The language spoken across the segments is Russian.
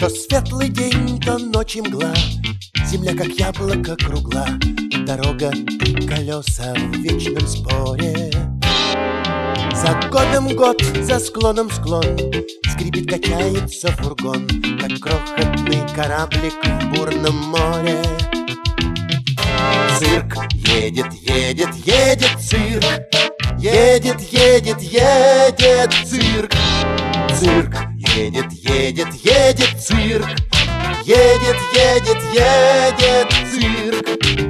То светлый день, то ночь и мгла, земля как яблоко кругла, дорога и колеса в вечном споре. За годом год, за склоном склон, скрипит, качается фургон, как крохотный кораблик в бурном море. Цирк едет, едет, едет цирк, едет, едет, едет цирк. Цирк едет, едет, едет цирк, едет, едет, едет цирк.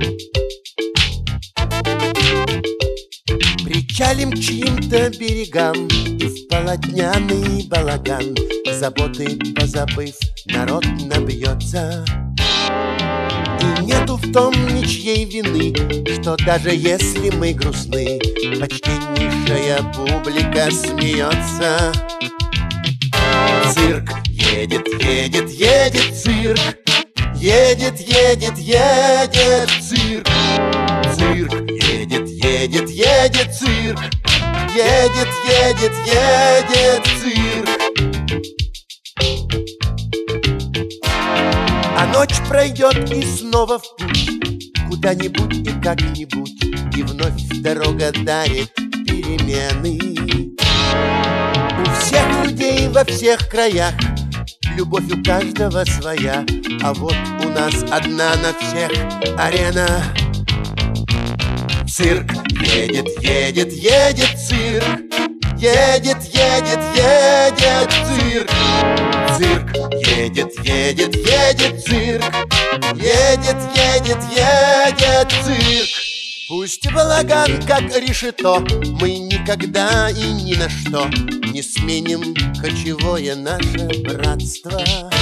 Причалим к чьим-то берегам, и в полотняный балаган, заботы позабыв, народ набьется. И нету в том ничьей вины, что даже если мы грустны, почтеннейшая публика смеется. Цирк едет, едет, едет цирк, едет, едет, едет цирк. Цирк едет, едет, едет цирк, едет, едет, едет цирк. А ночь пройдет и снова в путь, куда-нибудь и как-нибудь, и вновь дорога дарит перемены. У всех людей во всех краях любовь у каждого своя, а вот у нас одна на всех арена. Цирк едет, едет, едет цирк, едет, едет, едет цирк. Цирк едет, едет, едет цирк, едет, едет, едет цирк. Пусть балаган как решето, мы никогда и ни на что не сменим кочевое наше братство.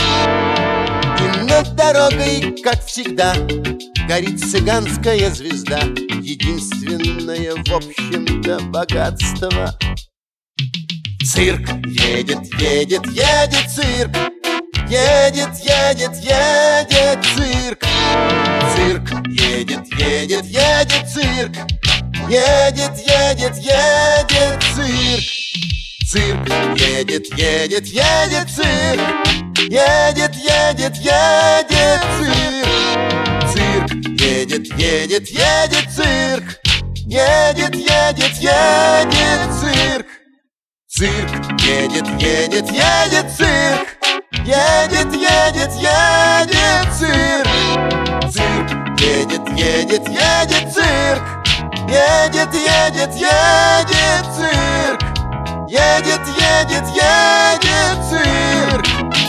И над дорогой, как всегда, горит цыганская звезда, единственное, в общем-то, богатство. Цирк едет, едет, едет цирк, едет, едет, едет цирк. Цирк едет, едет, едет цирк, едет, едет, едет цирк. Цирк едет, едет, едет цирк, едет, едет, едет цирк. Цирк едет, едет, едет цирк, едет, едет, едет цирк. Цирк едет, едет, едет цирк, едет, едет, едет цирк. Цирк едет, едет, едет цирк, едет, едет, едет цирк. Едет, едет, едет цирк,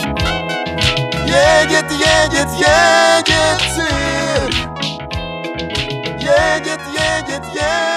едет, едет, едет цирк, едет, едет, едет.